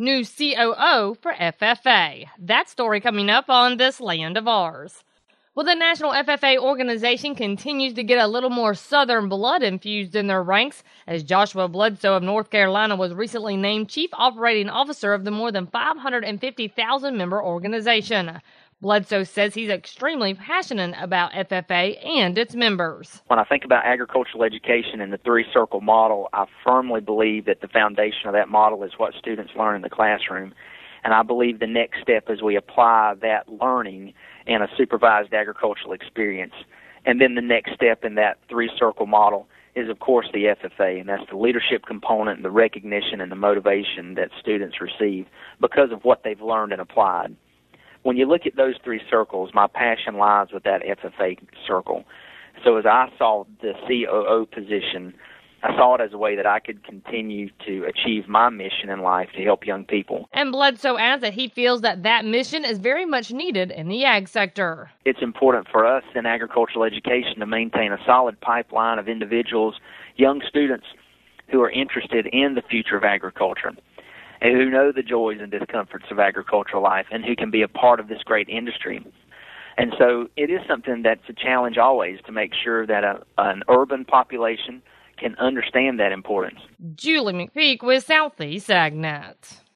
new COO for FFA. That story coming up on This Land of Ours. Well, the National FFA organization continues to get a little more Southern blood infused in their ranks, as Joshua Bledsoe of North Carolina was recently named Chief Operating Officer of the more than 550,000-member organization. Bledsoe says he's extremely passionate about FFA and its members. When I think about agricultural education and the three-circle model, I firmly believe that the foundation of that model is what students learn in the classroom. And I believe the next step is we apply that learning in a supervised agricultural experience. And then the next step in that three-circle model is, of course, the FFA, and that's the leadership component and the recognition and the motivation that students receive because of what they've learned and applied. When you look at those three circles, my passion lies with that FFA circle. So as I saw the COO position, I saw it as a way that I could continue to achieve my mission in life to help young people. And Bledsoe adds that he feels that mission is very much needed in the ag sector. It's important for us in agricultural education to maintain a solid pipeline of individuals, young students who are interested in the future of agriculture, and who know the joys and discomforts of agricultural life and who can be a part of this great industry. And so it is something that's a challenge always to make sure that an urban population can understand that importance. Julie McPeak with Southeast AgNet.